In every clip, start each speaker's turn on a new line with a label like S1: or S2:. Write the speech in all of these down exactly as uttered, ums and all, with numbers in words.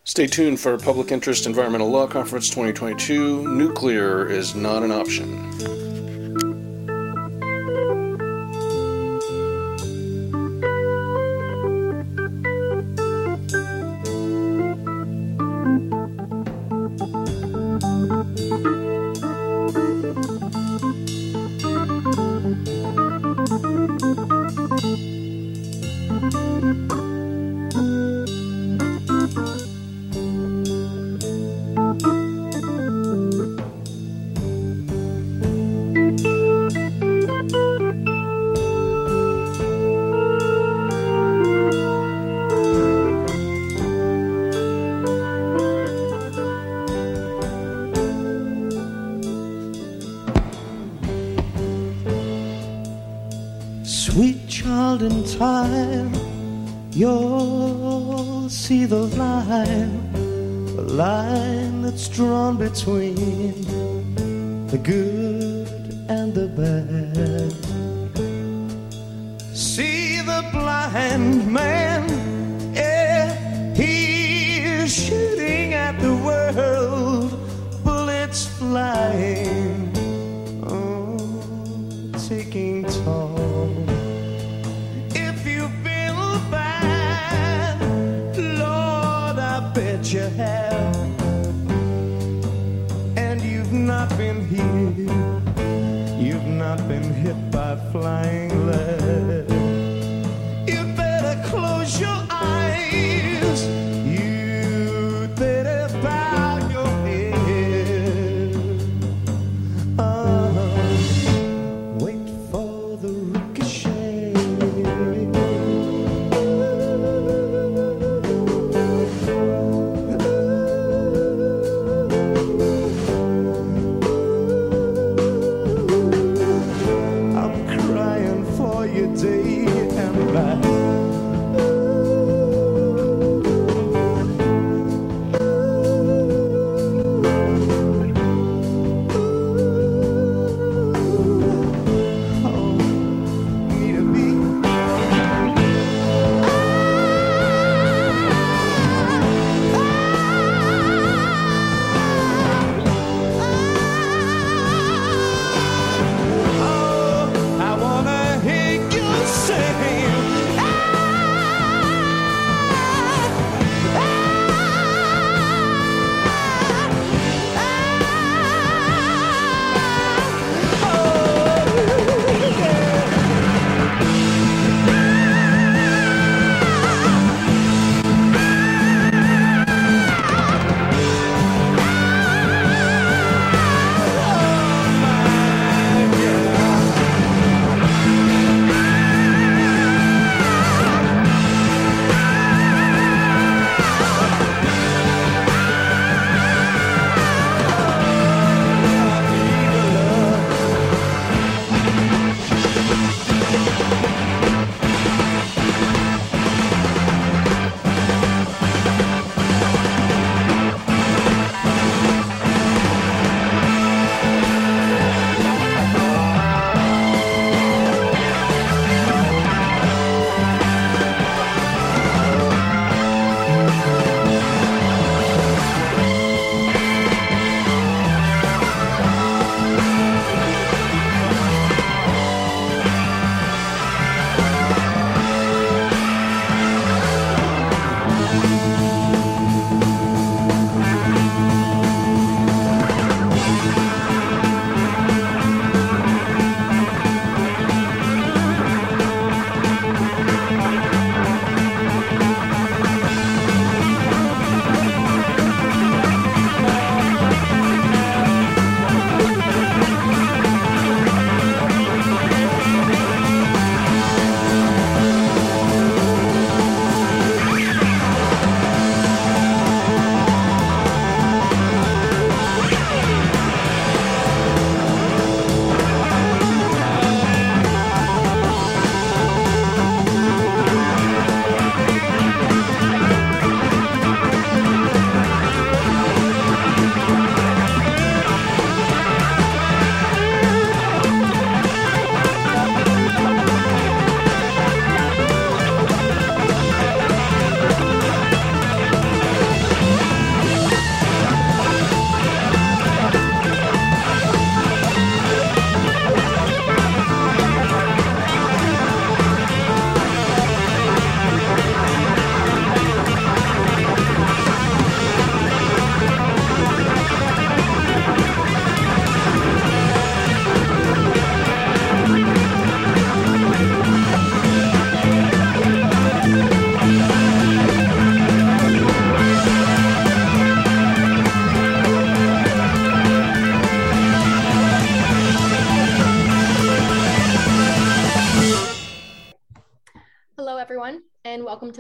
S1: Stay tuned for Public Interest Environmental Law Conference twenty twenty-two. Nuclear is not an option.
S2: Sweet child, in time, you'll see the line, the line that's drawn between the good and the bad. See the blind man, yeah, he's shooting at the world, bullets flying, oh, taking toll. You have, and you've not been hit, you've not been hit by flying lead. You better close your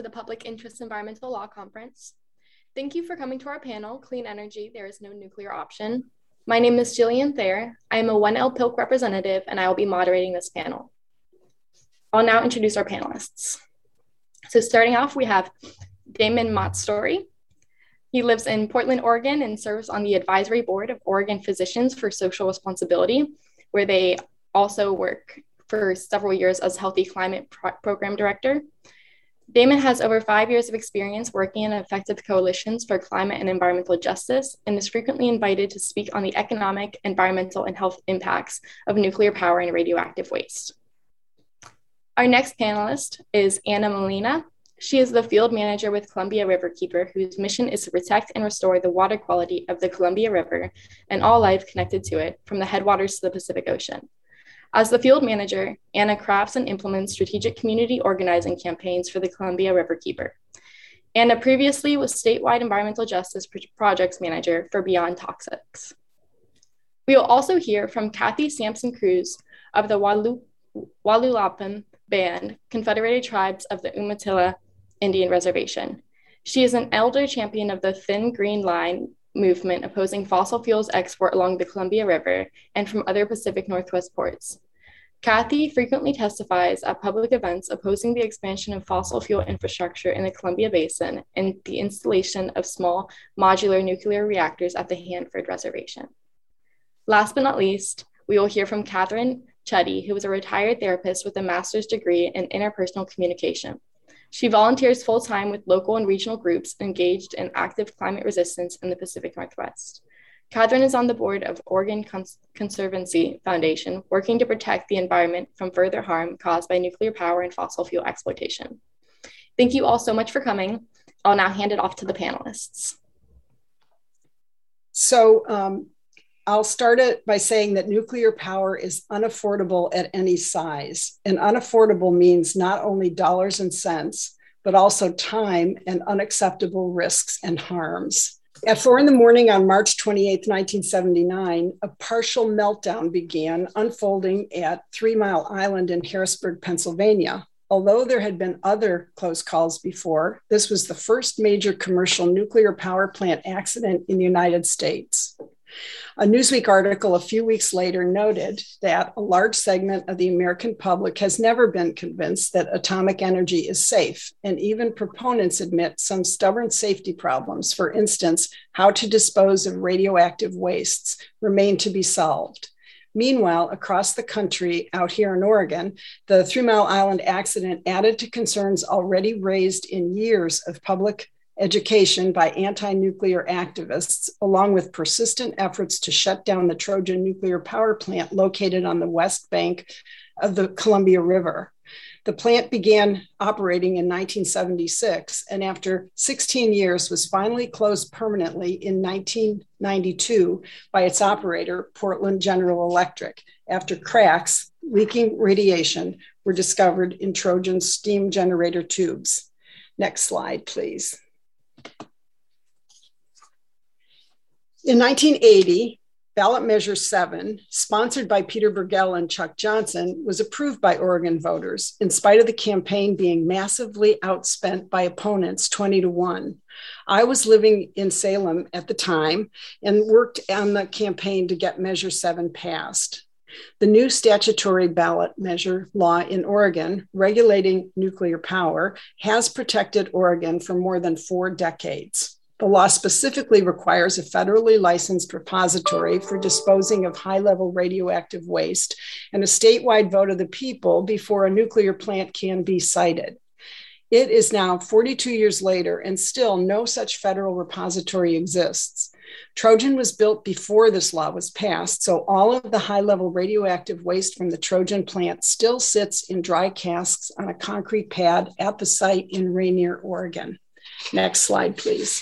S3: the Public Interest Environmental Law Conference. Thank you for coming to our panel, Clean Energy, There is No Nuclear Option. My name is Jillian Thayer. I am a one L P I L C representative, and I will be moderating this panel. I'll now introduce our panelists. So starting off, we have Damon Mottstory. He lives in Portland, Oregon, and serves on the advisory board of Oregon Physicians for Social Responsibility, where they also work for several years as Healthy Climate Pro Program Director. Damon has over five years of experience working in effective coalitions for climate and environmental justice, and is frequently invited to speak on the economic, environmental, and health impacts of nuclear power and radioactive waste. Our next panelist is Anna Molina. She is the field manager with Columbia Riverkeeper, whose mission is to protect and restore the water quality of the Columbia River and all life connected to it, from the headwaters to the Pacific Ocean. As the field manager, Anna crafts and implements strategic community organizing campaigns for the Columbia Riverkeeper. Anna previously was statewide environmental justice projects manager for Beyond Toxics. We will also hear from Kathy Sampson Cruz of the Walu Walulapan Band, Confederated Tribes of the Umatilla Indian Reservation. She is an elder champion of the Thin Green Line movement opposing fossil fuels export along the Columbia River and from other Pacific Northwest ports. Kathy frequently testifies at public events opposing the expansion of fossil fuel infrastructure in the Columbia Basin and the installation of small modular nuclear reactors at the Hanford Reservation. Last but not least, we will hear from Catherine Chuddy, who is a retired therapist with a master's degree in interpersonal communication. She volunteers full-time with local and regional groups engaged in active climate resistance in the Pacific Northwest. Catherine is on the board of Oregon Cons Conservancy Foundation, working to protect the environment from further harm caused by nuclear power and fossil fuel exploitation. Thank you all so much for coming. I'll now hand it off to the panelists.
S4: So um, I'll start it by saying that nuclear power is unaffordable at any size. And unaffordable means not only dollars and cents, but also time and unacceptable risks and harms. At four in the morning on March twenty-eighth, nineteen seventy-nine, a partial meltdown began unfolding at Three Mile Island in Harrisburg, Pennsylvania. Although there had been other close calls before, this was the first major commercial nuclear power plant accident in the United States. A Newsweek article a few weeks later noted that a large segment of the American public has never been convinced that atomic energy is safe, and even proponents admit some stubborn safety problems, for instance, how to dispose of radioactive wastes, remain to be solved. Meanwhile, across the country, out here in Oregon, the Three Mile Island accident added to concerns already raised in years of public education by anti-nuclear activists, along with persistent efforts to shut down the Trojan nuclear power plant located on the west bank of the Columbia River. The plant began operating in nineteen seventy-six, and after sixteen years was finally closed permanently in nineteen ninety-two by its operator, Portland General Electric, after cracks, leaking radiation, were discovered in Trojan's steam generator tubes. Next slide, please. In nineteen eighty, ballot measure seven, sponsored by Peter Burgell and Chuck Johnson, was approved by Oregon voters, in spite of the campaign being massively outspent by opponents twenty to one. I was living in Salem at the time and worked on the campaign to get measure seven passed. The new statutory ballot measure law in Oregon regulating nuclear power has protected Oregon for more than four decades. The law specifically requires a federally licensed repository for disposing of high-level radioactive waste and a statewide vote of the people before a nuclear plant can be sited. It is now forty-two years later, and still no such federal repository exists. Trojan was built before this law was passed, so all of the high-level radioactive waste from the Trojan plant still sits in dry casks on a concrete pad at the site in Rainier, Oregon. Next slide, please.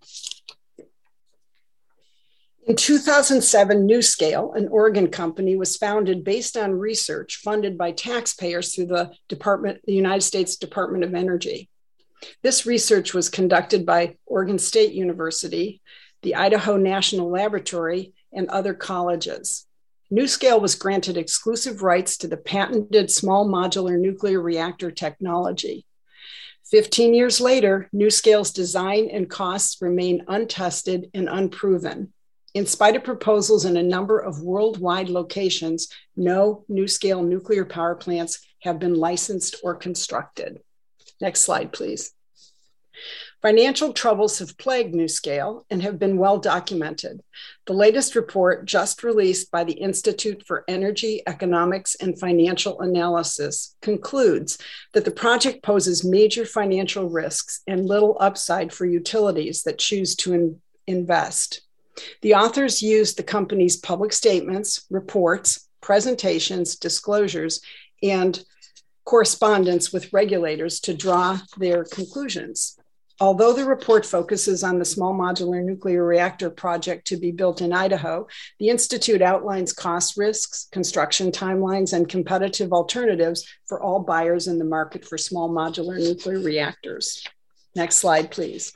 S4: In two thousand seven, NuScale, an Oregon company, was founded based on research funded by taxpayers through the Department, the United States Department of Energy. This research was conducted by Oregon State University, the Idaho National Laboratory, and other colleges. NuScale was granted exclusive rights to the patented small modular nuclear reactor technology. fifteen years later, NuScale's design and costs remain untested and unproven. In spite of proposals in a number of worldwide locations, no NuScale nuclear power plants have been licensed or constructed. Next slide, please. Financial troubles have plagued NuScale and have been well documented. The latest report, just released by the Institute for Energy, Economics, and Financial Analysis, concludes that the project poses major financial risks and little upside for utilities that choose to in- invest. The authors used the company's public statements, reports, presentations, disclosures, and correspondence with regulators to draw their conclusions. Although the report focuses on the small modular nuclear reactor project to be built in Idaho, the Institute outlines cost risks, construction timelines, and competitive alternatives for all buyers in the market for small modular nuclear reactors. Next slide, please.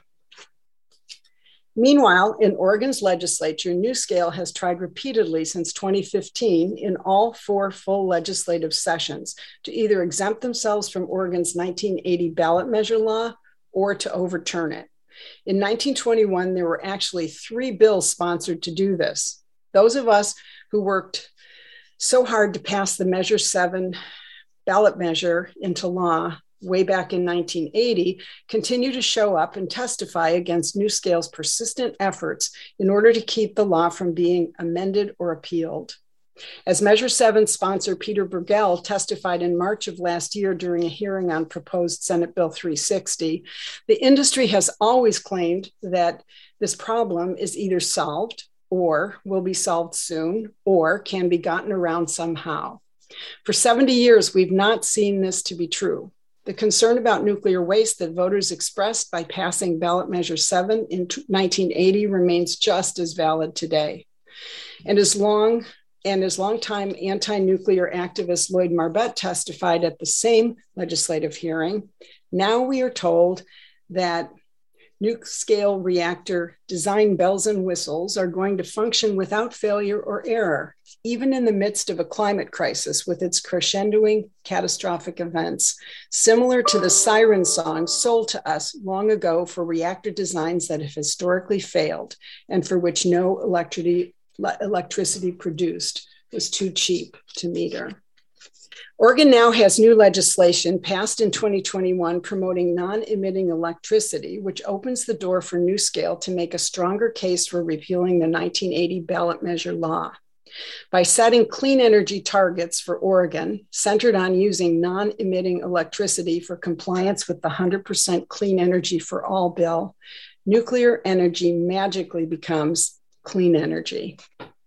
S4: Meanwhile, in Oregon's legislature, NuScale has tried repeatedly since twenty fifteen in all four full legislative sessions to either exempt themselves from Oregon's nineteen eighty ballot measure law or to overturn it. In nineteen twenty-one, there were actually three bills sponsored to do this. Those of us who worked so hard to pass the Measure seven ballot measure into law way back in nineteen eighty continue to show up and testify against NuScale's persistent efforts in order to keep the law from being amended or appealed. As Measure seven sponsor Peter Burgell testified in March of last year during a hearing on proposed Senate Bill three sixty, the industry has always claimed that this problem is either solved or will be solved soon or can be gotten around somehow. For seventy years, we've not seen this to be true. The concern about nuclear waste that voters expressed by passing ballot measure seven in nineteen eighty remains just as valid today. And as long and as longtime anti-nuclear activist Lloyd Marbett testified at the same legislative hearing, now we are told that NuScale reactor design bells and whistles are going to function without failure or error, even in the midst of a climate crisis with its crescendoing catastrophic events, similar to the siren song sold to us long ago for reactor designs that have historically failed and for which no electricity, electricity produced was too cheap to meter. Oregon now has new legislation passed in twenty twenty-one promoting non-emitting electricity, which opens the door for NuScale to make a stronger case for repealing the nineteen eighty ballot measure law. By setting clean energy targets for Oregon, centered on using non-emitting electricity for compliance with the one hundred percent Clean Energy for All bill, nuclear energy magically becomes clean energy.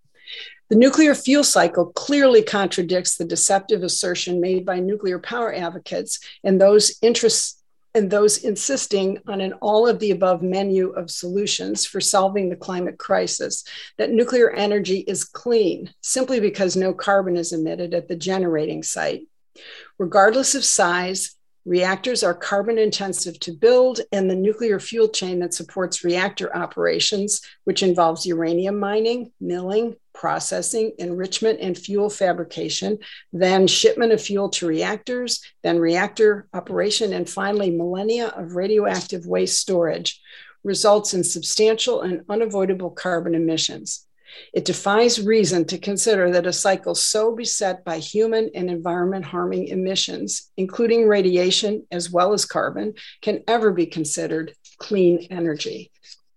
S4: The nuclear fuel cycle clearly contradicts the deceptive assertion made by nuclear power advocates and those interests and those insisting on an all of the above menu of solutions for solving the climate crisis, that nuclear energy is clean simply because no carbon is emitted at the generating site. Regardless of size, reactors are carbon intensive to build, and the nuclear fuel chain that supports reactor operations, which involves uranium mining, milling, processing, enrichment, and fuel fabrication, then shipment of fuel to reactors, then reactor operation, and finally millennia of radioactive waste storage, results in substantial and unavoidable carbon emissions. It defies reason to consider that a cycle so beset by human and environment harming emissions, including radiation as well as carbon, can ever be considered clean energy.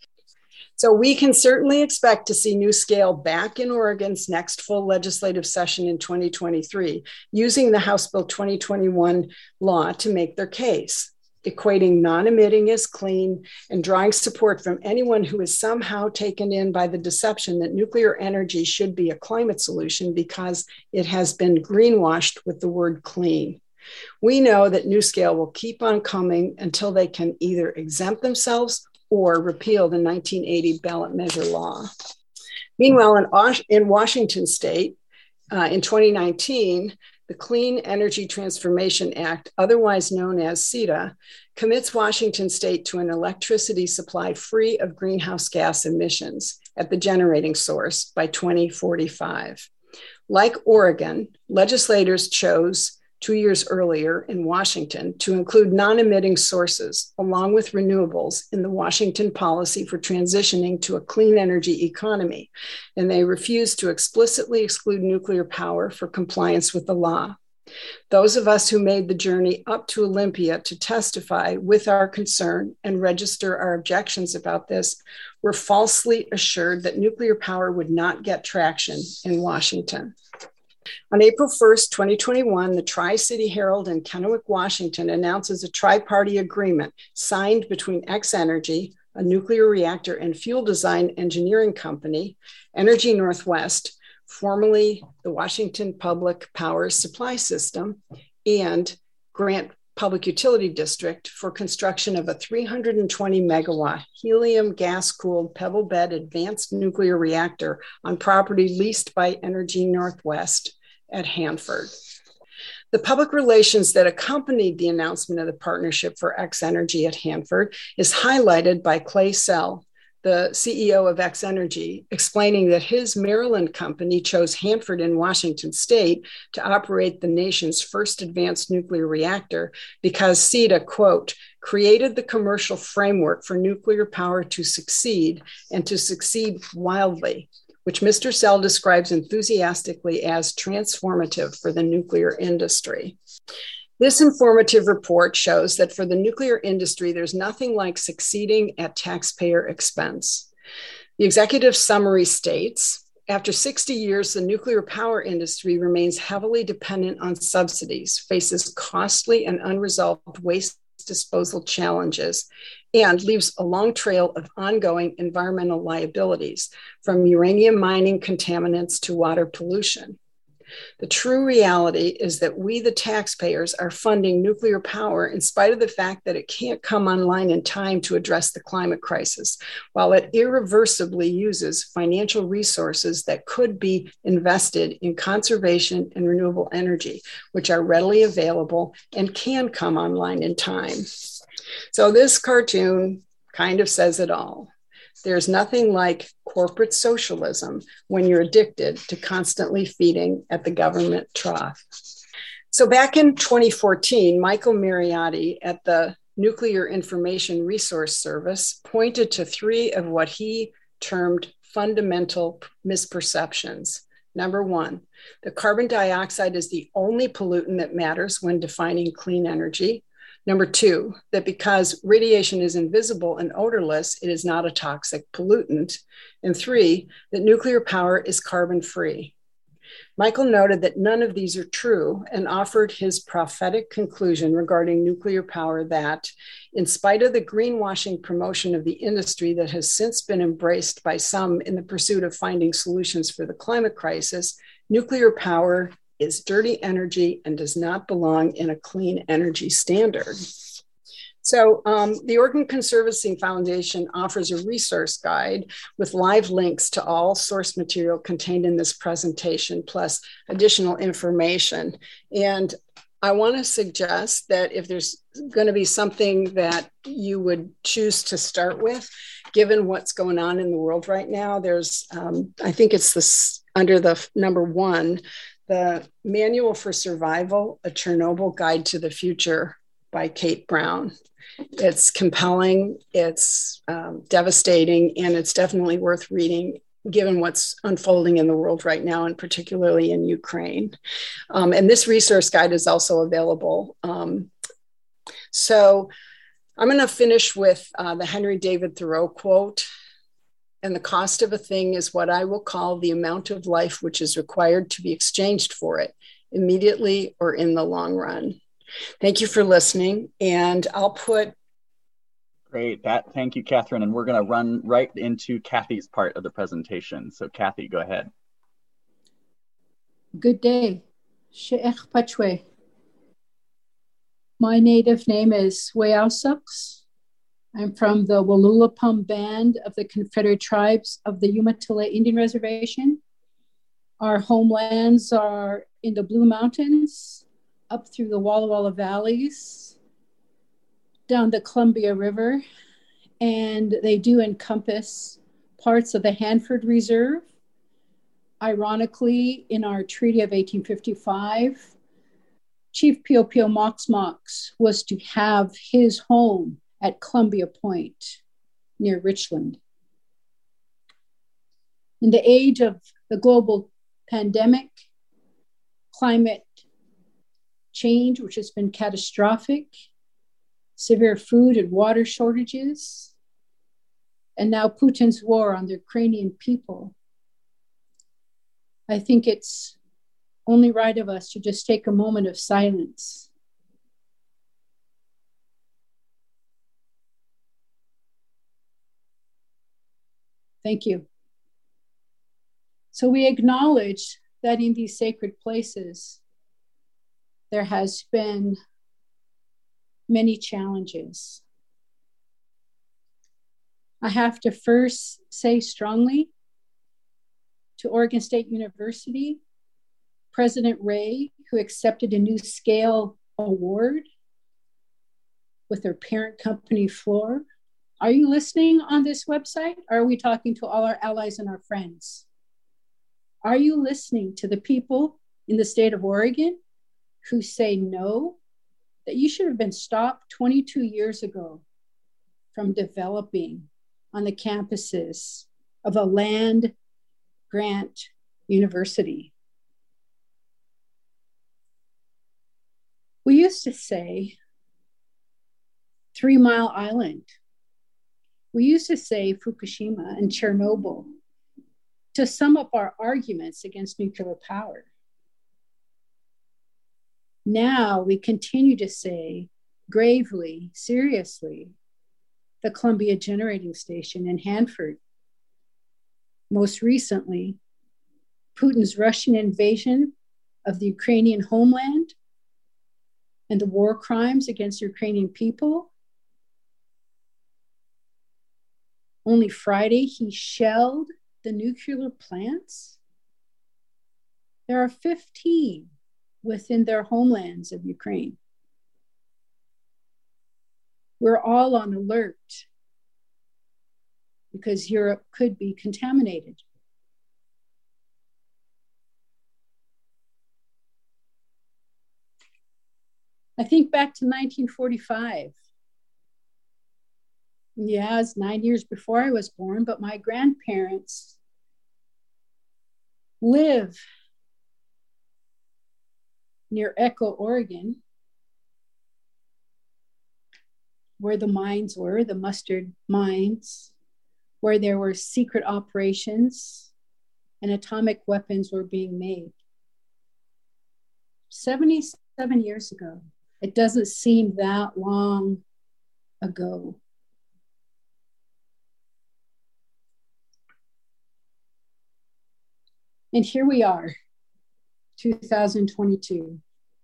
S4: So we can certainly expect to see NuScale back in Oregon's next full legislative session in twenty twenty-three, using the House Bill twenty twenty-one law to make their case, equating non-emitting as clean and drawing support from anyone who is somehow taken in by the deception that nuclear energy should be a climate solution because it has been greenwashed with the word clean. We know that NuScale will keep on coming until they can either exempt themselves or repeal the nineteen eighty ballot measure law. Meanwhile, in, in Washington state, uh, in twenty nineteen, the Clean Energy Transformation Act, otherwise known as C E T A, commits Washington state to an electricity supply free of greenhouse gas emissions at the generating source by twenty forty-five. Like Oregon, legislators chose two years earlier in Washington to include non-emitting sources along with renewables in the Washington policy for transitioning to a clean energy economy, and they refused to explicitly exclude nuclear power for compliance with the law. Those of us who made the journey up to Olympia to testify with our concern and register our objections about this were falsely assured that nuclear power would not get traction in Washington. On April first, twenty twenty-one, the Tri-City Herald in Kennewick, Washington announces a tri-party agreement signed between X-Energy, a nuclear reactor and fuel design engineering company, Energy Northwest, formerly the Washington Public Power Supply System, and Grant Public Utility District for construction of a three hundred twenty megawatt helium gas-cooled pebble bed advanced nuclear reactor on property leased by Energy Northwest at Hanford. The public relations that accompanied the announcement of the partnership for X-Energy at Hanford is highlighted by Clay Sell, the C E O of X-Energy, explaining that his Maryland company chose Hanford in Washington state to operate the nation's first advanced nuclear reactor because C E D A, quote, created the commercial framework for nuclear power to succeed and to succeed wildly, which Mister Sell describes enthusiastically as transformative for the nuclear industry. This informative report shows that for the nuclear industry, there's nothing like succeeding at taxpayer expense. The executive summary states, after sixty years, the nuclear power industry remains heavily dependent on subsidies, faces costly and unresolved waste disposal challenges, and leaves a long trail of ongoing environmental liabilities, from uranium mining contaminants to water pollution. The true reality is that we, the taxpayers, are funding nuclear power in spite of the fact that it can't come online in time to address the climate crisis, while it irreversibly uses financial resources that could be invested in conservation and renewable energy, which are readily available and can come online in time. So this cartoon kind of says it all. There's nothing like corporate socialism when you're addicted to constantly feeding at the government trough. So back in twenty fourteen, Michael Mariotti at the Nuclear Information Resource Service pointed to three of what he termed fundamental misperceptions. Number one, the carbon dioxide is the only pollutant that matters when defining clean energy. Number two, that because radiation is invisible and odorless, it is not a toxic pollutant. And three, that nuclear power is carbon-free. Michael noted that none of these are true and offered his prophetic conclusion regarding nuclear power that, in spite of the greenwashing promotion of the industry that has since been embraced by some in the pursuit of finding solutions for the climate crisis, nuclear power is dirty energy and does not belong in a clean energy standard. So um, the Oregon Conservancy Foundation offers a resource guide with live links to all source material contained in this presentation, plus additional information. And I want to suggest that if there's going to be something that you would choose to start with, given what's going on in the world right now, there's, um, I think it's this under the number one, the Manual for Survival, A Chernobyl Guide to the Future by Kate Brown. It's compelling, it's um, devastating, and it's definitely worth reading given what's unfolding in the world right now, and particularly in Ukraine. Um, and this resource guide is also available. Um, so I'm going to finish with uh, the Henry David Thoreau quote. And the cost of a thing is what I will call the amount of life which is required to be exchanged for it, immediately or in the long run. Thank you for listening. And I'll put.
S5: Great. That, thank you, Catherine. And we're going to run right into Kathy's part of the presentation. So Kathy, go ahead.
S6: Good day. She'ech Pachwe. My native name is Wayausuks. I'm from the Walulapum Band of the Confederate Tribes of the Umatilla Indian Reservation. Our homelands are in the Blue Mountains, up through the Walla Walla Valleys, down the Columbia River, and they do encompass parts of the Hanford Reserve. Ironically, in our Treaty of eighteen fifty-five, Chief Pio Pio Mox Mox was to have his home at Columbia Point near Richland. In the age of the global pandemic, climate change, which has been catastrophic, severe food and water shortages, and now Putin's war on the Ukrainian people, I think it's only right of us to just take a moment of silence. Thank you. So we acknowledge that in these sacred places, there has been many challenges. I have to first say strongly to Oregon State University, President Ray, who accepted a new scale award with their parent company, Fluor. Are you listening on this website? Or are we talking to all our allies and our friends? Are you listening to the people in the state of Oregon who say no, that you should have been stopped twenty-two years ago from developing on the campuses of a land grant university? We used to say Three Mile Island. We used to say Fukushima and Chernobyl to sum up our arguments against nuclear power. Now we continue to say gravely, seriously, the Columbia Generating Station in Hanford. Most recently, Putin's Russian invasion of the Ukrainian homeland and the war crimes against the Ukrainian people. Only Friday, he shelled the nuclear plants. There are fifteen within their homelands of Ukraine. We're all on alert because Europe could be contaminated. I think back to nineteen forty-five. Yeah, it's nine years before I was born, but my grandparents live near Echo, Oregon, where the mines were, the mustard mines, where there were secret operations and atomic weapons were being made. seventy-seven years ago. It doesn't seem that long ago. And here we are, two thousand twenty-two.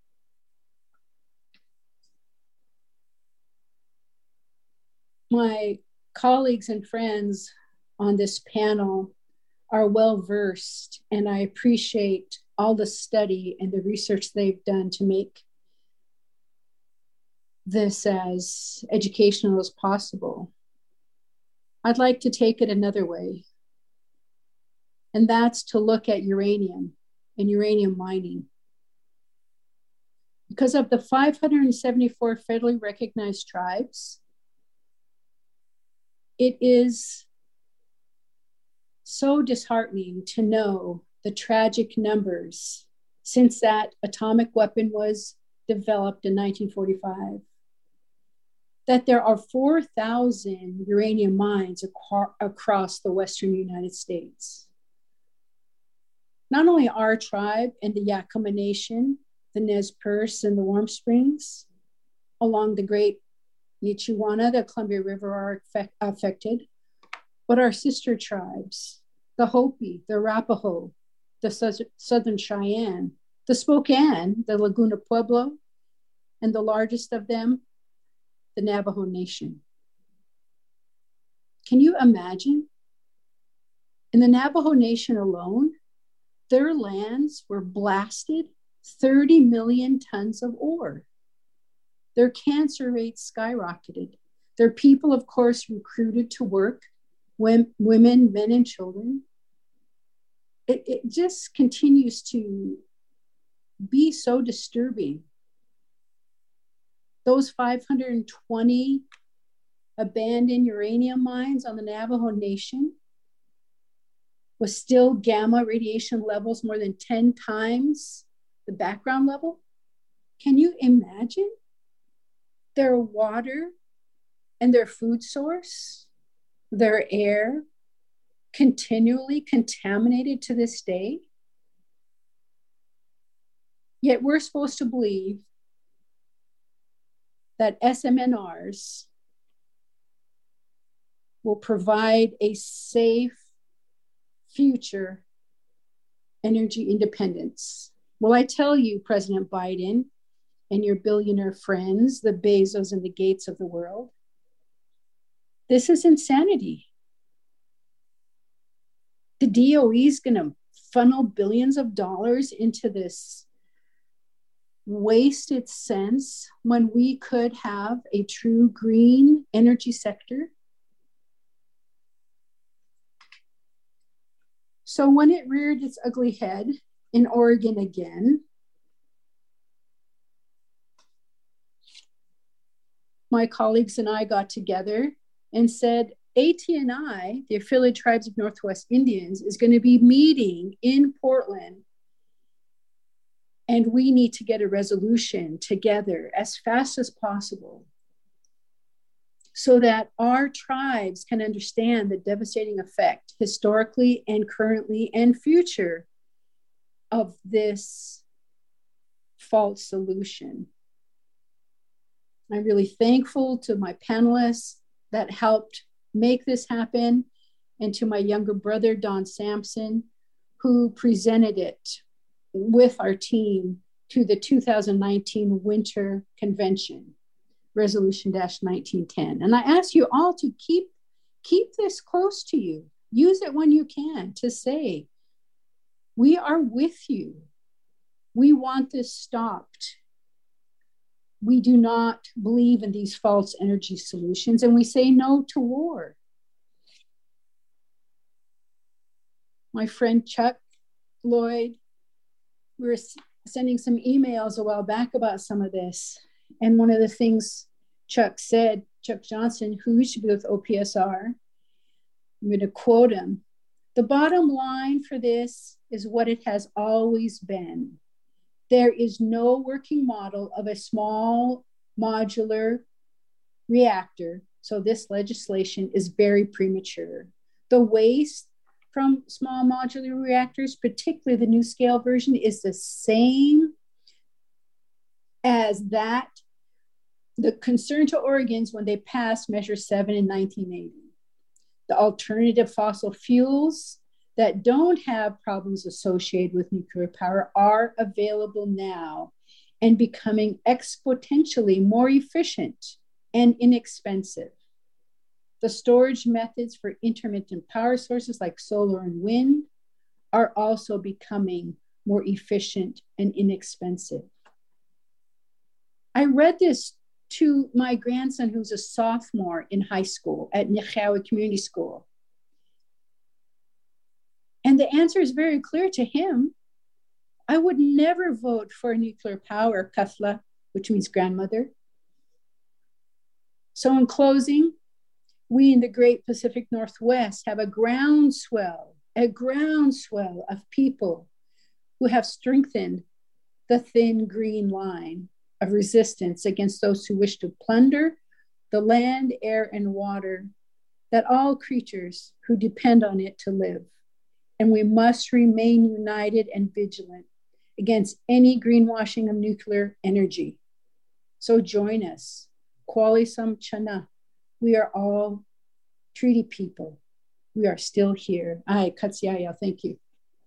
S6: My colleagues and friends on this panel are well versed, and I appreciate all the study and the research they've done to make this as educational as possible. I'd like to take it another way, and that's to look at uranium and uranium mining. Because of the five hundred seventy-four federally recognized tribes, it is so disheartening to know the tragic numbers since that atomic weapon was developed in nineteen forty-five, that there are four thousand uranium mines ac- across the Western United States. Not only our tribe and the Yakama Nation, the Nez Perce and the Warm Springs, along the Great Nichiwana, the Columbia River are affect- affected, but our sister tribes, the Hopi, the Arapaho, the Su- Southern Cheyenne, the Spokane, the Laguna Pueblo, and the largest of them, the Navajo Nation. Can you imagine? In the Navajo Nation alone, their lands were blasted thirty million tons of ore. Their cancer rates skyrocketed. Their people, of course, recruited to work, women, men, and children. It, it just continues to be so disturbing those five hundred twenty abandoned uranium mines on the Navajo Nation was still gamma radiation levels more than ten times the background level. Can you imagine their water and their food source, their air, continually contaminated to this day? Yet we're supposed to believe that S M N Rs will provide a safe future energy independence. Well, I tell you, President Biden and your billionaire friends, the Bezos and the Gates of the world, this is insanity. The D O E is going to funnel billions of dollars into this wasted sense when we could have a true green energy sector. So when it reared its ugly head in Oregon again, my colleagues and I got together and said, A T N I, the Affiliated Tribes of Northwest Indians, is going to be meeting in Portland, and we need to get a resolution together as fast as possible so that our tribes can understand the devastating effect historically and currently and future of this false solution. I'm really thankful to my panelists that helped make this happen, and to my younger brother, Don Sampson, who presented it with our team to the two thousand nineteen Winter Convention, Resolution nineteen ten. And I ask you all to keep, keep this close to you. Use it when you can to say, we are with you. We want this stopped. We do not believe in these false energy solutions, and we say no to war. My friend Chuck Lloyd, we were sending some emails a while back about some of this. And one of the things Chuck said, Chuck Johnson, who used to be with O P S R, I'm going to quote him, "The bottom line for this is what it has always been. There is no working model of a small modular reactor, so this legislation is very premature. The waste from small modular reactors, particularly the new scale version, is the same as that, the concern to Oregons when they passed Measure seven in nineteen eighty. The alternative fossil fuels that don't have problems associated with nuclear power are available now and becoming exponentially more efficient and inexpensive. The storage methods for intermittent power sources like solar and wind are also becoming more efficient and inexpensive." I read this to my grandson, who's a sophomore in high school at Nechawi Community School. And the answer is very clear to him. I would never vote for nuclear power, Kathla, which means grandmother. So in closing, we in the Great Pacific Northwest have a groundswell, a groundswell of people who have strengthened the thin green line of resistance against those who wish to plunder the land, air, and water that all creatures who depend on it to live. And we must remain united and vigilant against any greenwashing of nuclear energy. So join us. Kwali Sam Chana. We are all treaty people. We are still here. Ay, Katsiaya, thank you.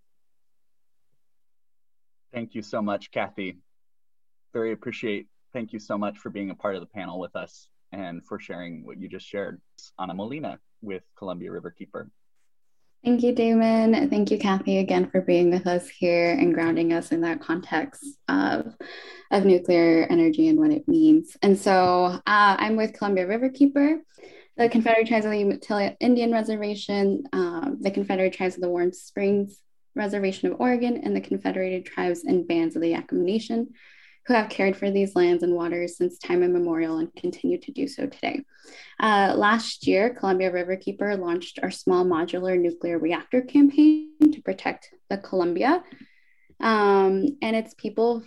S5: Thank you so much, Kathy. Very appreciate, thank you so much for being a part of the panel with us and for sharing what you just shared. Ana Molina with Columbia Riverkeeper.
S7: Thank you, Damon. Thank you, Kathy, again for being with us here and grounding us in that context of, of nuclear energy and what it means. And so uh, I'm with Columbia Riverkeeper, the Confederate Tribes of the Umatilla Indian Reservation, um, the Confederate Tribes of the Warm Springs Reservation of Oregon, and the Confederated Tribes and Bands of the Yakama Nation. who have cared for these lands and waters since time immemorial and continue to do so today. Uh, last year, Columbia Riverkeeper launched our small modular nuclear reactor campaign to protect the Columbia um, and its people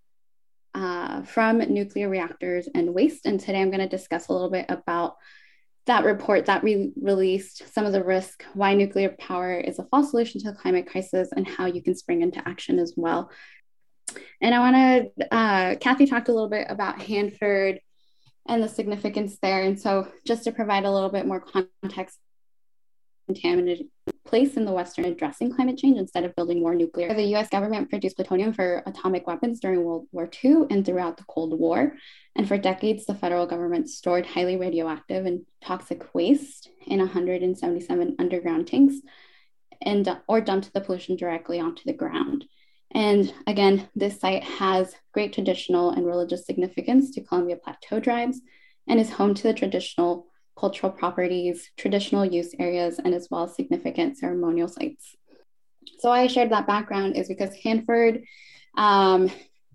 S7: uh, from nuclear reactors and waste. And today I'm going to discuss a little bit about that report that we released, some of the risk, why nuclear power is a false solution to the climate crisis, and how you can spring into action as well. And I want to, uh, Kathy talked a little bit about Hanford and the significance there. And so just to provide a little bit more context, contaminated place in the Western addressing climate change instead of building more nuclear. The U S government produced plutonium for atomic weapons during World War Two and throughout the Cold War. And for decades, the federal government stored highly radioactive and toxic waste in one hundred seventy-seven underground tanks and or dumped the pollution directly onto the ground. And again, this site has great traditional and religious significance to Columbia Plateau tribes and is home to the traditional cultural properties, traditional use areas, and as well as significant ceremonial sites. So why I shared that background is because Hanford, um,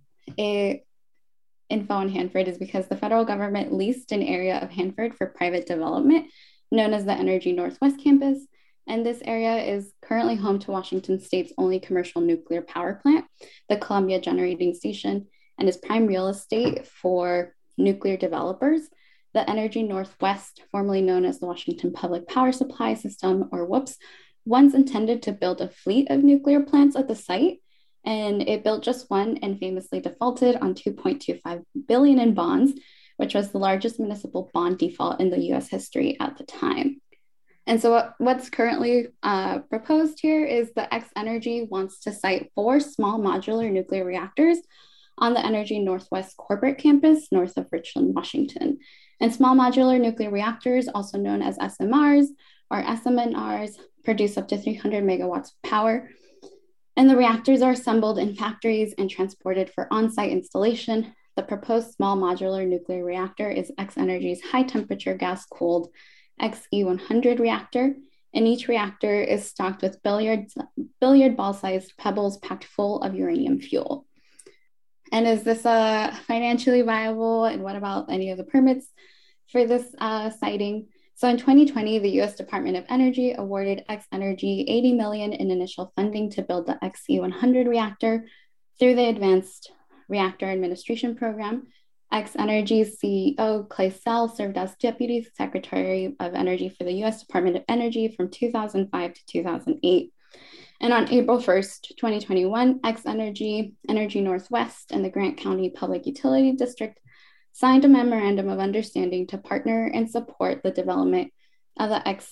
S7: it, info on Hanford is because the federal government leased an area of Hanford for private development known as the Energy Northwest Campus. And this area is currently home to Washington State's only commercial nuclear power plant, the Columbia Generating Station, and is prime real estate for nuclear developers. The Energy Northwest, formerly known as the Washington Public Power Supply System, or WHOOPS, once intended to build a fleet of nuclear plants at the site, and it built just one and famously defaulted on two point two five billion dollars in bonds, which was the largest municipal bond default in the U S history at the time. And so what, what's currently uh, proposed here is the X-Energy wants to site four small modular nuclear reactors on the Energy Northwest corporate campus north of Richland, Washington. And small modular nuclear reactors, also known as S M Rs or S M N Rs, produce up to three hundred megawatts of power. And the reactors are assembled in factories and transported for on-site installation. The proposed small modular nuclear reactor is X-Energy's high-temperature gas-cooled X E one hundred reactor, and each reactor is stocked with billiard, billiard ball-sized pebbles packed full of uranium fuel. And is this uh, financially viable? And what about any of the permits for this uh, siting? So in twenty twenty, the U S Department of Energy awarded X-Energy eighty million dollars in initial funding to build the X E one hundred reactor through the Advanced Reactor Administration Program. X-Energy's C E O, Clay Sell, served as Deputy Secretary of Energy for the U S Department of Energy from two thousand five to two thousand eight. And on April first, twenty twenty-one, X-Energy, Energy Northwest, and the Grant County Public Utility District signed a memorandum of understanding to partner and support the development of the X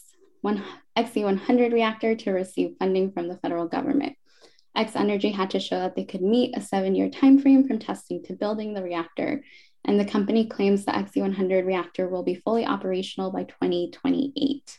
S7: E one hundred reactor to receive funding from the federal government. X-Energy had to show that they could meet a seven-year timeframe from testing to building the reactor, and the company claims the X E one hundred reactor will be fully operational by twenty twenty-eight.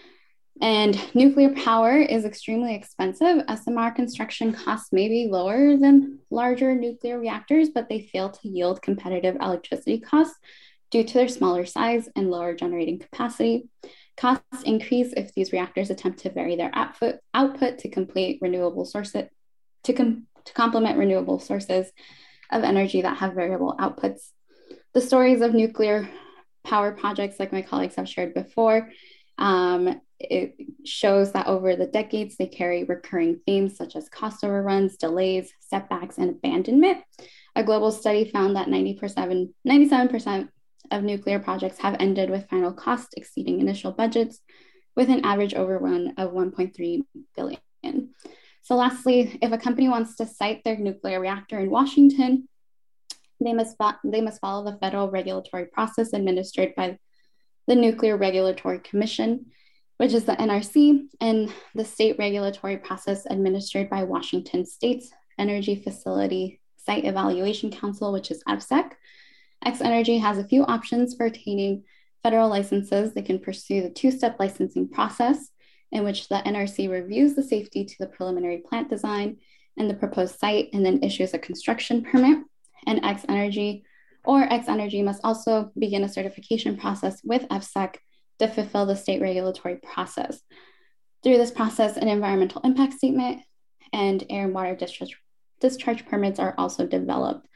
S7: And nuclear power is extremely expensive. S M R construction costs may be lower than larger nuclear reactors, but they fail to yield competitive electricity costs due to their smaller size and lower generating capacity. Costs increase if these reactors attempt to vary their output, output to complete renewable sources, to, com- to complement renewable sources of energy that have variable outputs. The stories of nuclear power projects, like my colleagues have shared before, um, it shows that over the decades, they carry recurring themes such as cost overruns, delays, setbacks, and abandonment. A global study found that ninety percent, ninety-seven percent of nuclear projects have ended with final cost exceeding initial budgets, with an average overrun of one point three billion dollars. So lastly, if a company wants to site their nuclear reactor in Washington, they must, fo- they must follow the federal regulatory process administered by the Nuclear Regulatory Commission, which is the N R C, and the state regulatory process administered by Washington State's Energy Facility Site Evaluation Council, which is A V S E C. X-Energy has a few options for attaining federal licenses. They can pursue the two-step licensing process, in which the N R C reviews the safety to the preliminary plant design and the proposed site, and then issues a construction permit. And X-Energy or X-Energy must also begin a certification process with A V S E C to fulfill the state regulatory process. Through this process, an environmental impact statement and air and water discharge, discharge permits are also developed.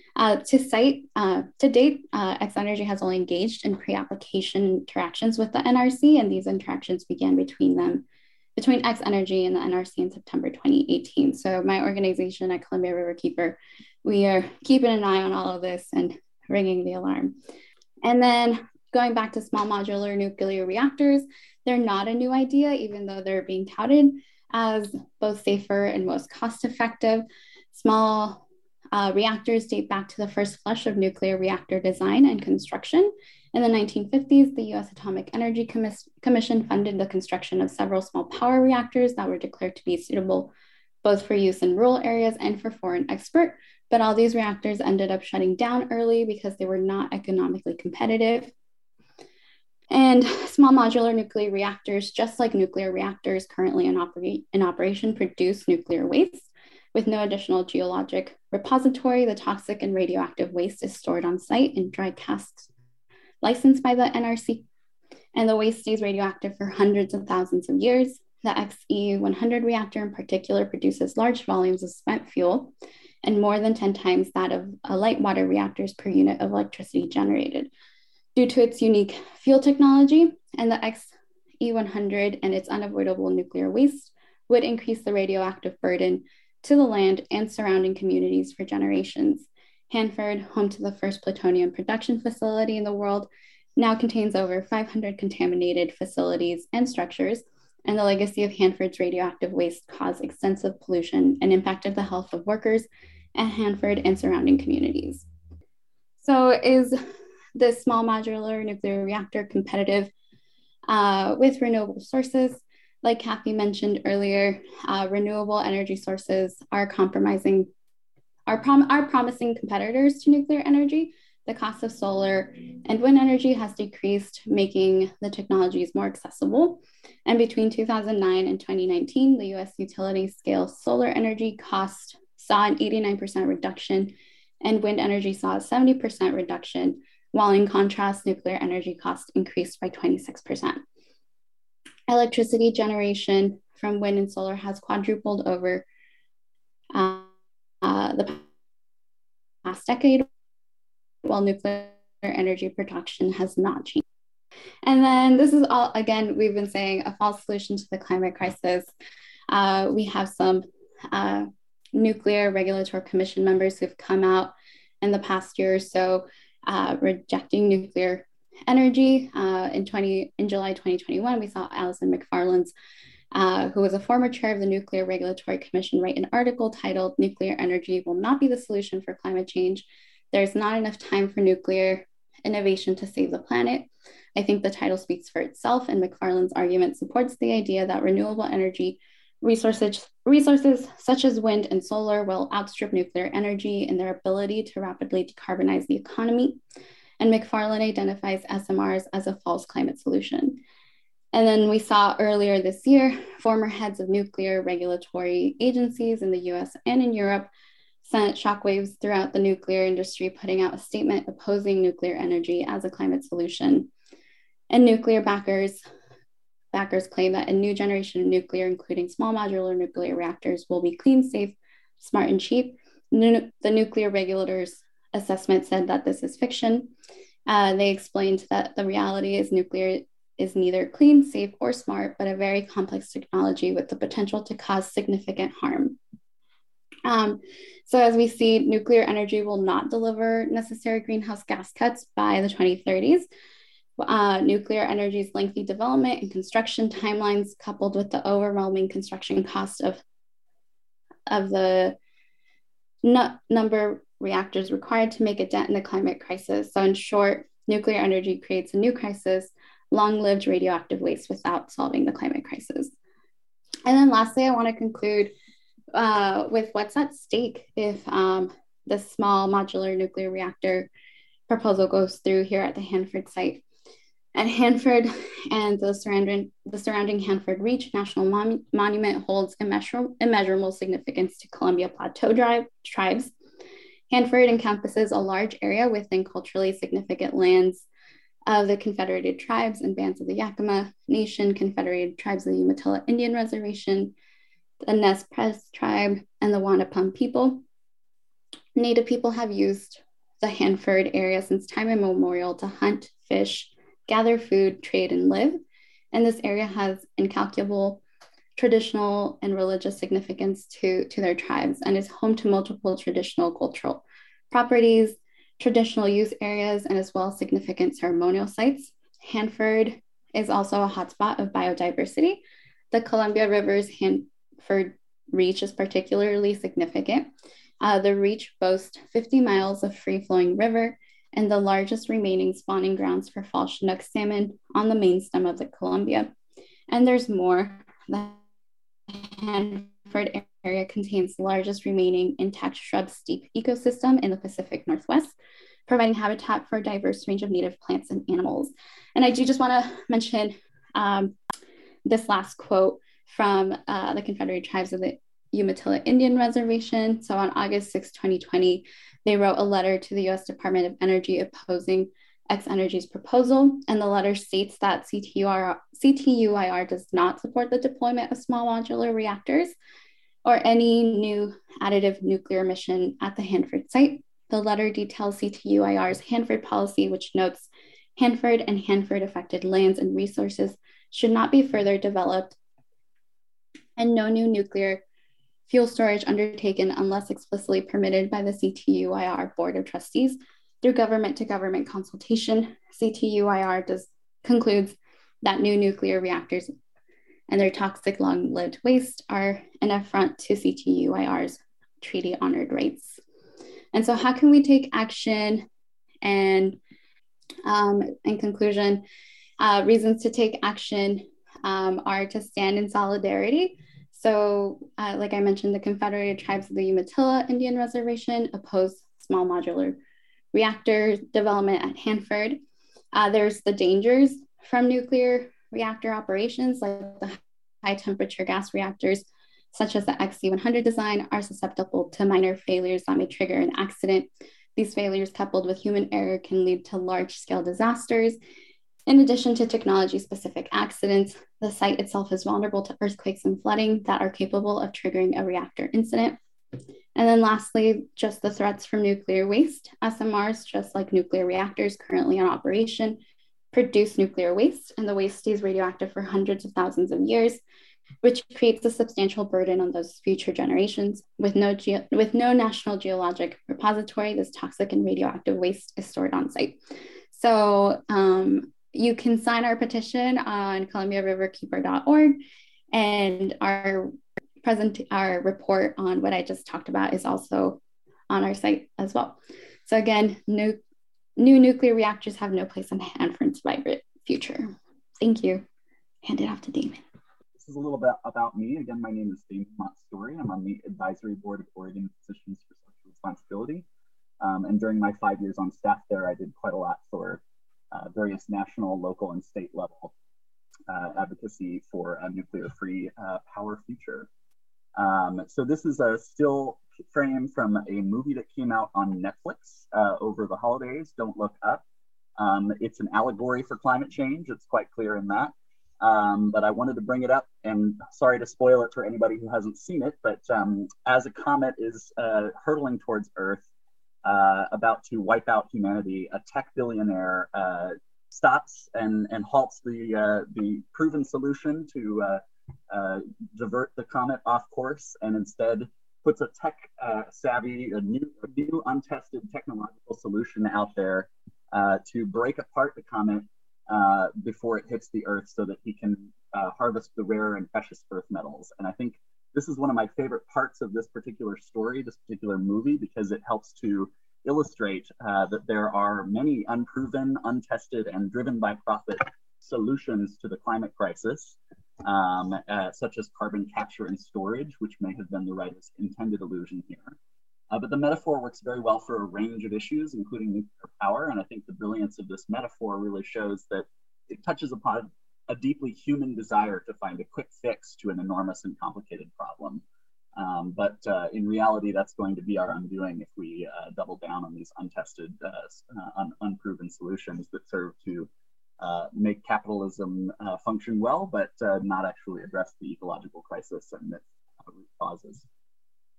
S7: Uh, to cite, uh, to date, uh, X-energy has only engaged in pre-application interactions with the N R C, and these interactions began between them, between X-energy and the N R C in September twenty eighteen. So my organization at Columbia Riverkeeper, we are keeping an eye on all of this and ringing the alarm. And then going back to small modular nuclear reactors, they're not a new idea, even though they're being touted as both safer and most cost-effective. Small uh, reactors date back to the first flush of nuclear reactor design and construction. In the nineteen fifties, the U S Atomic Energy Commis- Commission funded the construction of several small power reactors that were declared to be suitable both for use in rural areas and for foreign export. But all these reactors ended up shutting down early because they were not economically competitive. And small modular nuclear reactors, just like nuclear reactors currently in, operate, in operation, produce nuclear waste. With no additional geologic repository, the toxic and radioactive waste is stored on site in dry casks licensed by the N R C. And the waste stays radioactive for hundreds of thousands of years. The X E one hundred reactor in particular produces large volumes of spent fuel and more than ten times that of a light water reactors per unit of electricity generated. Due to its unique fuel technology, and the X E one hundred and its unavoidable nuclear waste would increase the radioactive burden to the land and surrounding communities for generations. Hanford, home to the first plutonium production facility in the world, now contains over five hundred contaminated facilities and structures, and the legacy of Hanford's radioactive waste caused extensive pollution and impacted the health of workers at Hanford and surrounding communities. So is this small modular nuclear reactor competitive uh, with renewable sources? Like Kathy mentioned earlier, uh, renewable energy sources are compromising, are, prom- are promising competitors to nuclear energy. The cost of solar and wind energy has decreased, making the technologies more accessible. And between two thousand nine and twenty nineteen, the U S utility scale solar energy cost saw an eighty-nine percent reduction, and wind energy saw a seventy percent reduction, while in contrast, nuclear energy cost increased by twenty-six percent. Electricity generation from wind and solar has quadrupled over uh, uh, the past decade, while nuclear energy production has not changed. And then this is all, again, we've been saying a false solution to the climate crisis. Uh, we have some uh, nuclear regulatory commission members who've come out in the past year or so uh, rejecting nuclear energy. Uh, in, twenty, in July twenty twenty-one, we saw Alison McFarland's, uh, who was a former chair of the Nuclear Regulatory Commission, write an article titled "Nuclear Energy Will Not Be the Solution for Climate Change. There's not enough time for nuclear innovation to save the planet." I think the title speaks for itself, and McFarland's argument supports the idea that renewable energy resources, resources such as wind and solar will outstrip nuclear energy in their ability to rapidly decarbonize the economy. And McFarland identifies S M Rs as a false climate solution. And then we saw earlier this year, former heads of nuclear regulatory agencies in the U S and in Europe sent shockwaves throughout the nuclear industry, putting out a statement opposing nuclear energy as a climate solution. And nuclear backers, backers claim that a new generation of nuclear, including small modular nuclear reactors, will be clean, safe, smart, and cheap. The nuclear regulators' assessment said that this is fiction. Uh, they explained that the reality is nuclear is neither clean, safe, or smart, but a very complex technology with the potential to cause significant harm. Um, so as we see, nuclear energy will not deliver necessary greenhouse gas cuts by the twenty thirties. Uh, nuclear energy's lengthy development and construction timelines, coupled with the overwhelming construction cost of, of the n- number of reactors required to make a dent in the climate crisis. So in short, nuclear energy creates a new crisis, long-lived radioactive waste, without solving the climate crisis. And then lastly, I want to conclude uh, with what's at stake if um, the small modular nuclear reactor proposal goes through here at the Hanford site. At Hanford and the surrounding, the surrounding Hanford Reach National Mon- Monument holds immeasurable, immeasurable significance to Columbia Plateau drive, tribes. Hanford encompasses a large area within culturally significant lands of the Confederated Tribes and Bands of the Yakima Nation, Confederated Tribes of the Umatilla Indian Reservation, the Nez Perce Tribe, and the Wanapum people. Native people have used the Hanford area since time immemorial to hunt, fish, gather food, trade, and live. And this area has incalculable traditional and religious significance to, to their tribes and is home to multiple traditional cultural properties, traditional use areas, and as well as significant ceremonial sites. Hanford is also a hotspot of biodiversity. The Columbia River's Hanford Reach is particularly significant. Uh, the reach boasts fifty miles of free-flowing river and the largest remaining spawning grounds for fall Chinook salmon on the main stem of the Columbia. And there's more. The Hanford area contains the largest remaining intact shrub steppe ecosystem in the Pacific Northwest, providing habitat for a diverse range of native plants and animals. And I do just want to mention um, this last quote from uh, the Confederated Tribes of the Umatilla Indian Reservation. So on August sixth, twenty twenty, they wrote a letter to the U S Department of Energy opposing X-Energy's proposal. And the letter states that C T U I R does not support the deployment of small modular reactors or any new additive nuclear mission at the Hanford site. The letter details C T U I R's Hanford policy, which notes Hanford and Hanford affected lands and resources should not be further developed, and no new nuclear fuel storage undertaken unless explicitly permitted by the C T U I R Board of Trustees through government to government consultation. C T U I R does concludes that new nuclear reactors and their toxic long-lived waste are an affront to C T U I R's treaty honored rights. And so how can we take action? And um, in conclusion, uh, reasons to take action um, are to stand in solidarity. So uh, like I mentioned, the Confederated Tribes of the Umatilla Indian Reservation oppose small modular reactor development at Hanford. Uh, there's the dangers from nuclear reactor operations, like the high temperature gas reactors, such as the X C one hundred design, are susceptible to minor failures that may trigger an accident. These failures, coupled with human error, can lead to large scale disasters. In addition to technology-specific accidents, the site itself is vulnerable to earthquakes and flooding that are capable of triggering a reactor incident. And then lastly, just the threats from nuclear waste. S M Rs, just like nuclear reactors currently in operation, produce nuclear waste, and the waste stays radioactive for hundreds of thousands of years, which creates a substantial burden on those future generations. With no, ge- with no national geologic repository, this toxic and radioactive waste is stored on site. So um, you can sign our petition on columbia river keeper dot org, and our present our report on what I just talked about is also on our site as well. So again, new, new nuclear reactors have no place in Hanford's vibrant future. Thank you. Hand it off to Damon.
S5: This is a little bit about me. Again, my name is Damon Montessori. I'm on the advisory board of Oregon Physicians for Social Responsibility. Um, and during my five years on staff there, I did quite a lot for uh, various national, local, and state level uh, advocacy for a nuclear-free uh, power future. Um, so this is a still frame from a movie that came out on Netflix uh, over the holidays, Don't Look Up. Um, it's an allegory for climate change. It's quite clear in that. Um, but I wanted to bring it up, and sorry to spoil it for anybody who hasn't seen it, but um, as a comet is uh, hurtling towards Earth, uh, about to wipe out humanity, a tech billionaire uh, stops and, and halts the, uh, the proven solution to uh, uh, divert the comet off course, and instead puts a tech uh, savvy, a new, a new untested technological solution out there uh, to break apart the comet Uh, before it hits the Earth, so that he can uh, harvest the rare and precious Earth metals. And I think this is one of my favorite parts of this particular story, this particular movie, because it helps to illustrate uh, that there are many unproven, untested, and driven by profit solutions to the climate crisis, um, uh, such as carbon capture and storage, which may have been the writer's intended allusion here. Uh, but the metaphor works very well for a range of issues, including nuclear power. And I think the brilliance of this metaphor really shows that it touches upon a deeply human desire to find a quick fix to an enormous and complicated problem. Um, but uh, in reality, that's going to be our undoing if we uh, double down on these untested, uh, uh, un unproven solutions that serve to uh, make capitalism uh, function well, but uh, not actually address the ecological crisis and its uh, root causes.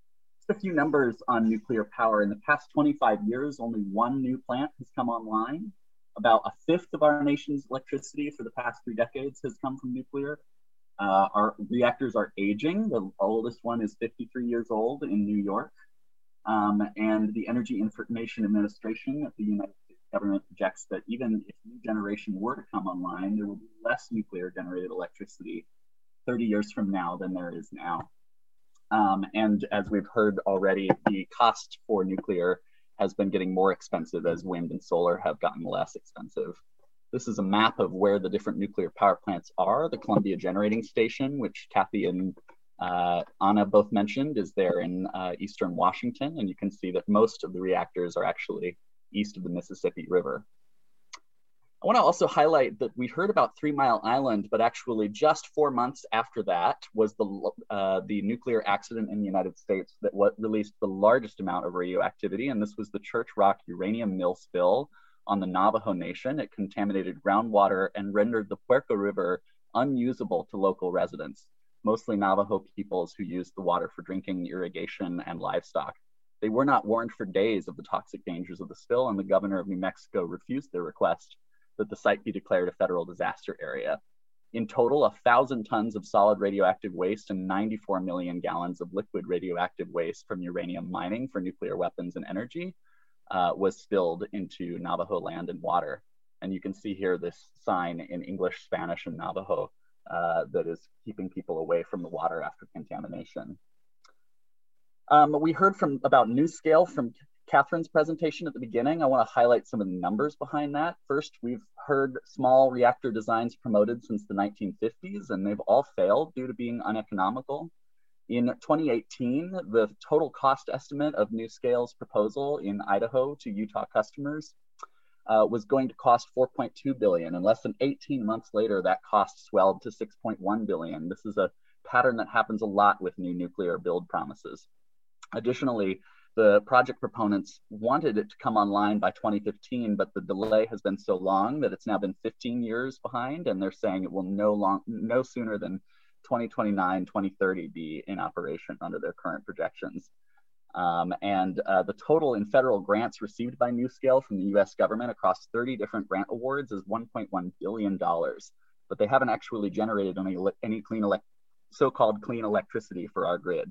S5: a few numbers on nuclear power. In the past twenty-five years, only one new plant has come online. About a fifth of our nation's electricity for the past three decades has come from nuclear. Uh, our reactors are aging. The oldest one is fifty-three years old in New York. Um, and the Energy Information Administration at the United States government projects that even if new generation were to come online, there will be less nuclear generated electricity thirty years from now than there is now. Um, and as we've heard already, the cost for nuclear has been getting more expensive as wind and solar have gotten less expensive. This is a map of where the different nuclear power plants are. The Columbia Generating Station, which Kathy and uh, Anna both mentioned, is there in uh, eastern Washington. And you can see that most of the reactors are actually east of the Mississippi River. I want to also highlight that we heard about Three Mile Island, but actually just four months after that was the, uh, the nuclear accident in the United States that what released the largest amount of radioactivity, and this was the Church Rock uranium mill spill on the Navajo Nation. It contaminated groundwater and rendered the Puerco River unusable to local residents, mostly Navajo peoples who used the water for drinking, irrigation, and livestock. They were not warned for days of the toxic dangers of the spill, and the governor of New Mexico refused their request that the site be declared a federal disaster area. In total, a thousand tons of solid radioactive waste and ninety-four million gallons of liquid radioactive waste from uranium mining for nuclear weapons and energy uh, was spilled into Navajo land and water. And you can see here this sign in English, Spanish, and Navajo uh, that is keeping people away from the water after contamination. Um, we heard from about NuScale from Catherine's presentation at the beginning. I want to highlight some of the numbers behind that. First, we've heard small reactor designs promoted since the nineteen fifties, and they've all failed due to being uneconomical. In twenty eighteen, the total cost estimate of NuScale's proposal in Idaho to Utah customers uh, was going to cost four point two billion dollars, and less than eighteen months later, that cost swelled to six point one billion dollars. This is a pattern that happens a lot with new nuclear build promises. Additionally, the project proponents wanted it to come online by twenty fifteen, but the delay has been so long that it's now been fifteen years behind, and they're saying it will no, long, no sooner than twenty twenty-nine, twenty thirty be in operation under their current projections. Um, and uh, the total in federal grants received by NuScale from the U S government across thirty different grant awards is one point one billion dollars, but they haven't actually generated any, any clean so-called clean electricity for our grid.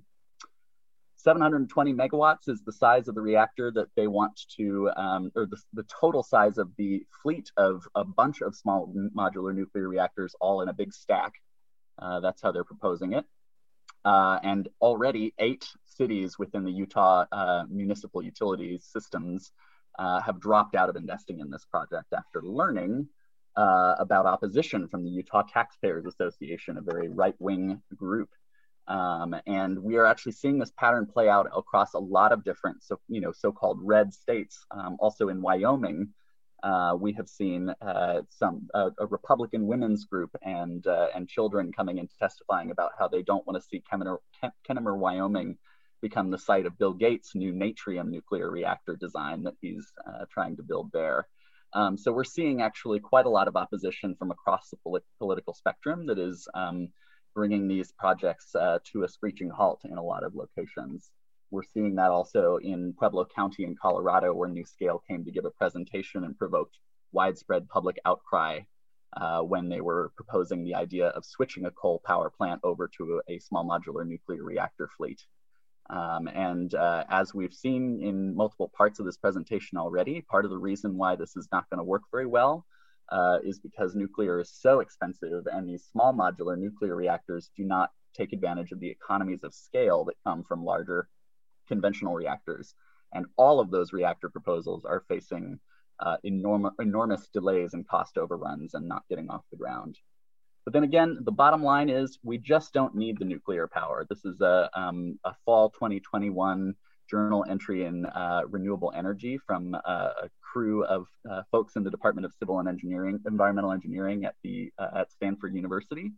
S5: seven hundred twenty megawatts is the size of the reactor that they want to, um, or the, the total size of the fleet of a bunch of small modular nuclear reactors all in a big stack. Uh, that's how they're proposing it. Uh, and already eight cities within the Utah uh, municipal utilities systems uh, have dropped out of investing in this project after learning uh, about opposition from the Utah Taxpayers Association, a very right-wing group. Um, and we are actually seeing this pattern play out across a lot of different, so, you know, so-called red states. Um, also in Wyoming, uh, we have seen uh, some uh, a Republican women's group and uh, and children coming and testifying about how they don't want to see Kennemer, Kennemer, Wyoming, become the site of Bill Gates' new Natrium nuclear reactor design that he's uh, trying to build there. Um, so we're seeing actually quite a lot of opposition from across the polit political spectrum that is um, bringing these projects uh, to a screeching halt in a lot of locations. We're seeing that also in Pueblo County in Colorado, where NuScale came to give a presentation and provoked widespread public outcry uh, when they were proposing the idea of switching a coal power plant over to a, a small modular nuclear reactor fleet. Um, and uh, as we've seen in multiple parts of this presentation already, part of the reason why this is not going to work very well Uh, is because nuclear is so expensive, and these small modular nuclear reactors do not take advantage of the economies of scale that come from larger conventional reactors. And all of those reactor proposals are facing uh, enorm enormous delays and cost overruns and not getting off the ground. But then again, the bottom line is we just don't need the nuclear power. This is a, um, a fall twenty twenty-one journal entry in uh, renewable energy from uh, a crew of uh, folks in the Department of Civil and Engineering, Environmental Engineering at, the, uh, at Stanford University.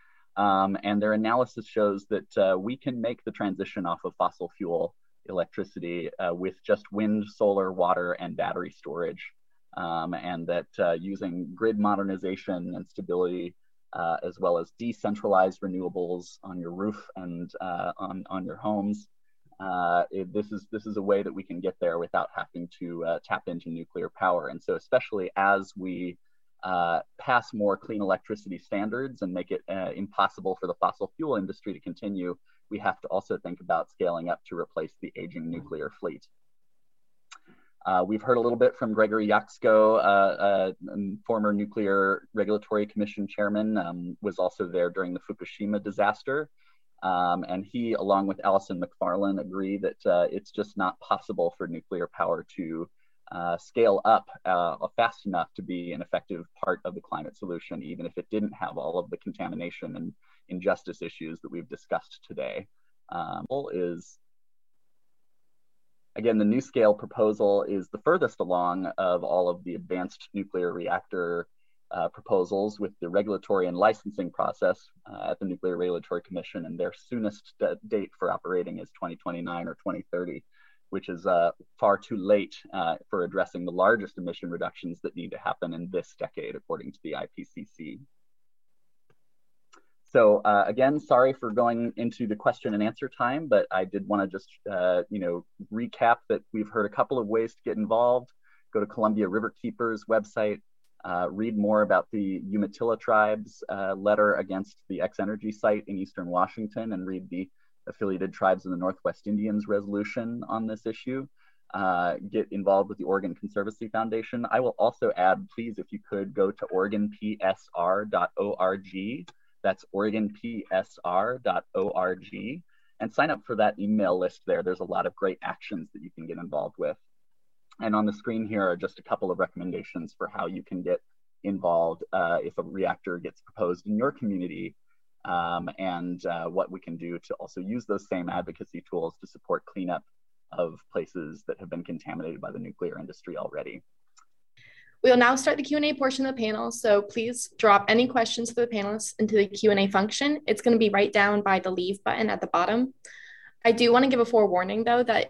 S5: Um, and their analysis shows that uh, we can make the transition off of fossil fuel electricity uh, with just wind, solar, water, and battery storage. Um, and that uh, using grid modernization and stability, uh, as well as decentralized renewables on your roof and uh, on, on your homes, uh, it, this is this is a way that we can get there without having to uh, tap into nuclear power. And so especially as we uh, pass more clean electricity standards and make it uh, impossible for the fossil fuel industry to continue, we have to also think about scaling up to replace the aging nuclear fleet. Uh, we've heard a little bit from Gregory Jaczko, uh, uh, former Nuclear Regulatory Commission chairman, um, was also there during the Fukushima disaster. Um, and he, along with Alison Macfarlane, agree that uh, it's just not possible for nuclear power to uh, scale up uh, fast enough to be an effective part of the climate solution, even if it didn't have all of the contamination and injustice issues that we've discussed today. Um, is Again, the NuScale proposal is the furthest along of all of the advanced nuclear reactor uh, proposals with the regulatory and licensing process uh, at the Nuclear Regulatory Commission, and their soonest date for operating is twenty twenty-nine or twenty thirty, which is uh, far too late uh, for addressing the largest emission reductions that need to happen in this decade, according to the I P C C. So uh, again, sorry for going into the question and answer time, but I did want to just uh, you know, recap that we've heard a couple of ways to get involved. Go to Columbia Riverkeepers website, uh, read more about the Umatilla Tribes uh, letter against the X-Energy site in Eastern Washington, and read the Affiliated Tribes of the Northwest Indians resolution on this issue. Uh, get involved with the Oregon Conservancy Foundation. I will also add, please, if you could, go to Oregon P S R dot org. That's Oregon P S R dot org, and sign up for that email list there. There's a lot of great actions that you can get involved with. And on the screen here are just a couple of recommendations for how you can get involved uh, if a reactor gets proposed in your community, um, and uh, what we can do to also use those same advocacy tools to support cleanup of places that have been contaminated by the nuclear industry already.
S3: We'll now start the Q and A portion of the panel, so please drop any questions for the panelists into the Q and A function. It's going to be right down by the leave button at the bottom. I do want to give a forewarning though, that,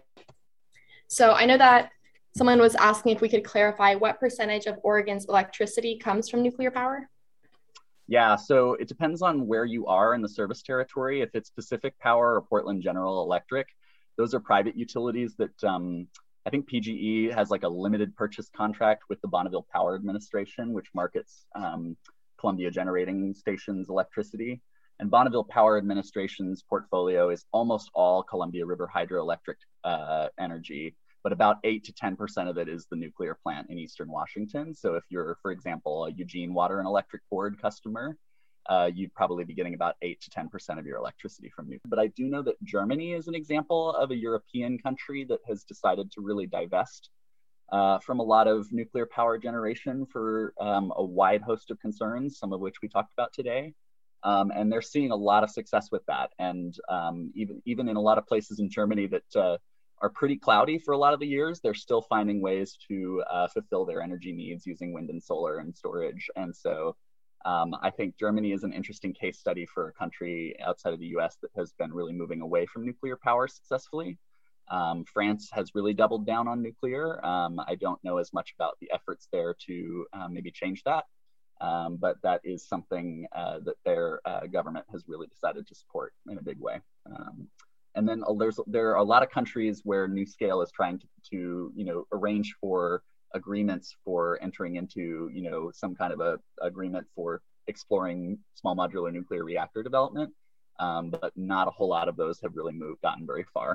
S3: so I know that someone was asking if we could clarify what percentage of Oregon's electricity comes from nuclear power?
S5: Yeah, so it depends on where you are in the service territory. If it's Pacific Power or Portland General Electric, those are private utilities that um, I think P G E has like a limited purchase contract with the Bonneville Power Administration, which markets um, Columbia Generating Station's electricity. And Bonneville Power Administration's portfolio is almost all Columbia River Hydroelectric uh, energy, but about eight to ten percent of it is the nuclear plant in Eastern Washington. So if you're, for example, a Eugene Water and Electric Board customer, Uh, you'd probably be getting about eight to ten percent of your electricity from nuclear. But I do know that Germany is an example of a European country that has decided to really divest uh, from a lot of nuclear power generation for um, a wide host of concerns, some of which we talked about today. Um, and they're seeing a lot of success with that. And um, even, even in a lot of places in Germany that uh, are pretty cloudy for a lot of the years, they're still finding ways to uh, fulfill their energy needs using wind and solar and storage. And so Um, I think Germany is an interesting case study for a country outside of the U S that has been really moving away from nuclear power successfully. Um, France has really doubled down on nuclear. Um, I don't know as much about the efforts there to uh, maybe change that, um, but that is something uh, that their uh, government has really decided to support in a big way. Um, and then uh, there's, there are a lot of countries where NuScale is trying to, to you know, arrange for agreements for entering into, you know, some kind of a agreement for exploring small modular nuclear reactor development, um, but not a whole lot of those have really moved, gotten very far.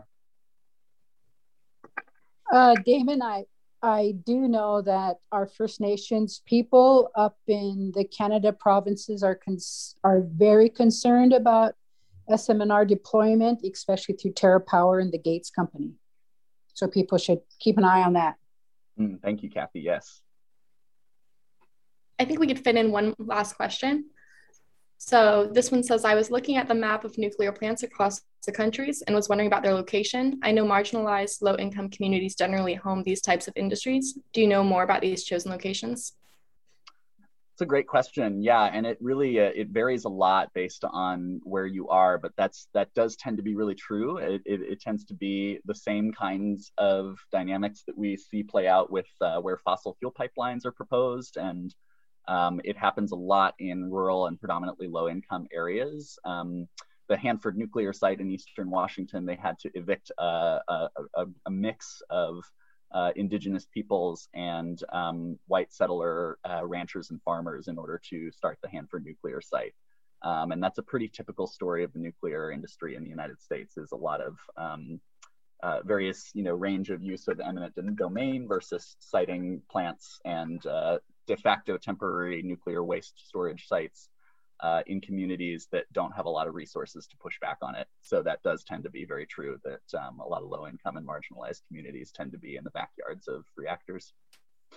S6: Uh, Damon, I I do know that our First Nations people up in the Canada provinces are cons- are very concerned about S M N R deployment, especially through TerraPower and the Gates Company. So people should keep an eye on that.
S5: Mm, thank you, Kathy. Yes.
S3: I think we could fit in one last question. So this one says, I was looking at the map of nuclear plants across the countries and was wondering about their location. I know marginalized low-income communities generally home these types of industries. Do you know more about these chosen locations?
S5: It's a great question. Yeah, and it really, uh, it varies a lot based on where you are, but that's that does tend to be really true. It, it, it tends to be the same kinds of dynamics that we see play out with uh, where fossil fuel pipelines are proposed, and um, it happens a lot in rural and predominantly low-income areas. Um, the Hanford nuclear site in Eastern Washington, they had to evict uh, a, a, a mix of uh, indigenous peoples and um, white settler uh, ranchers and farmers in order to start the Hanford nuclear site. Um, and that's a pretty typical story of the nuclear industry in the United States, is a lot of um, uh, various, you know, range of use of eminent domain versus siting plants and uh, de facto temporary nuclear waste storage sites uh, in communities that don't have a lot of resources to push back on it. So that does tend to be very true, that um, a lot of low income and marginalized communities tend to be in the backyards of reactors.